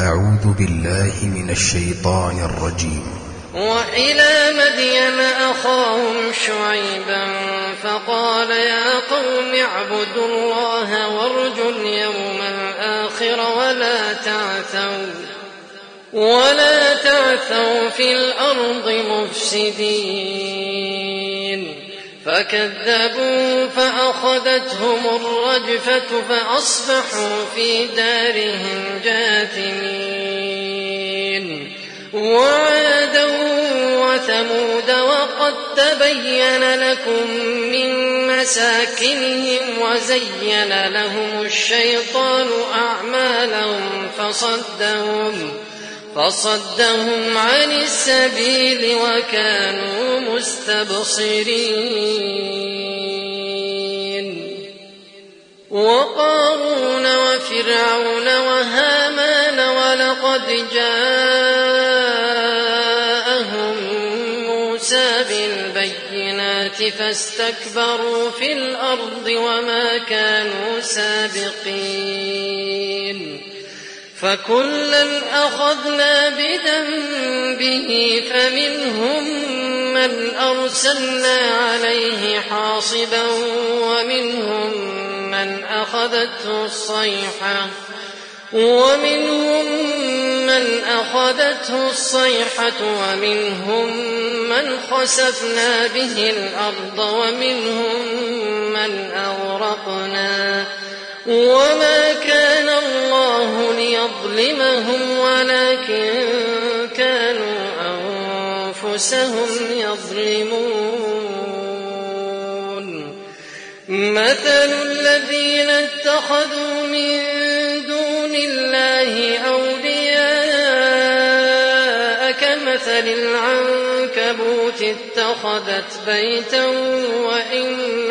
أعوذ بالله من الشيطان الرجيم. وإلى مدين أخاهم شعيبا فقال يا قوم اعبدوا الله وارجوا اليوم الآخر ولا تعثوا في الأرض مفسدين. فكذبوا فأخذتهم الرجفة فأصبحوا في دارهم جاثمين. وعادا وثمود وقد تبين لكم من مساكنهم وزين لهم الشيطان أعمالهم فصدهم عن السبيل وكانوا مستبصرين. وقارون وفرعون وهامان ولقد جاءهم موسى بالبينات فاستكبروا في الأرض وما كانوا سابقين. فكلا أخذنا بذنبه فمنهم من أرسلنا عليه حاصبا ومنهم من أخذته الصيحة ومنهم من خسفنا به الأرض ومنهم من أغرقنا. وما كان الله ليظلمهم ولكن كانوا أنفسهم يظلمون. مثل الذين اتخذوا من دون الله أولياء كمثل العنكبوت اتخذت بيتا وإن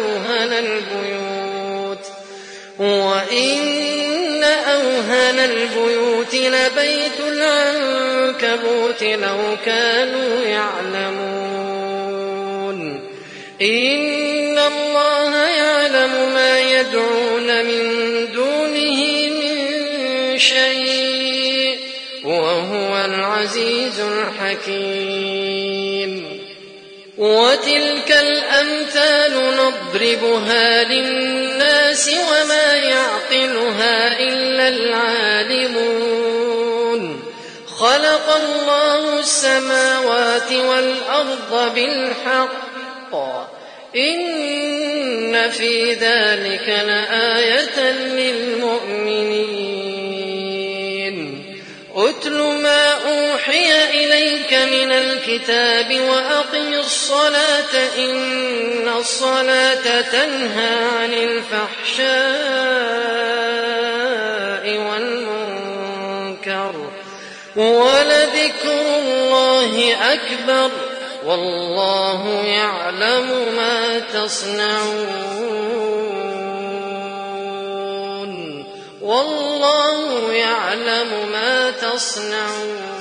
أوهن البيوت لبيت العنكبوت لو كانوا يعلمون. إن الله يعلم ما يدعون من دونه من شيء وهو العزيز الحكيم. وتلك الأمثال نضربها للناس وما يعقلها إلا العالمون. خلق الله السماوات والأرض بالحق إن في ذلك لآية للمؤمنين. أتل ما أوحي إليك من الكتاب وأقم الصلاة إن الصلاة تنهى عن الفحشاء والمنكر ولذكر الله أكبر والله يعلم ما تصنعون.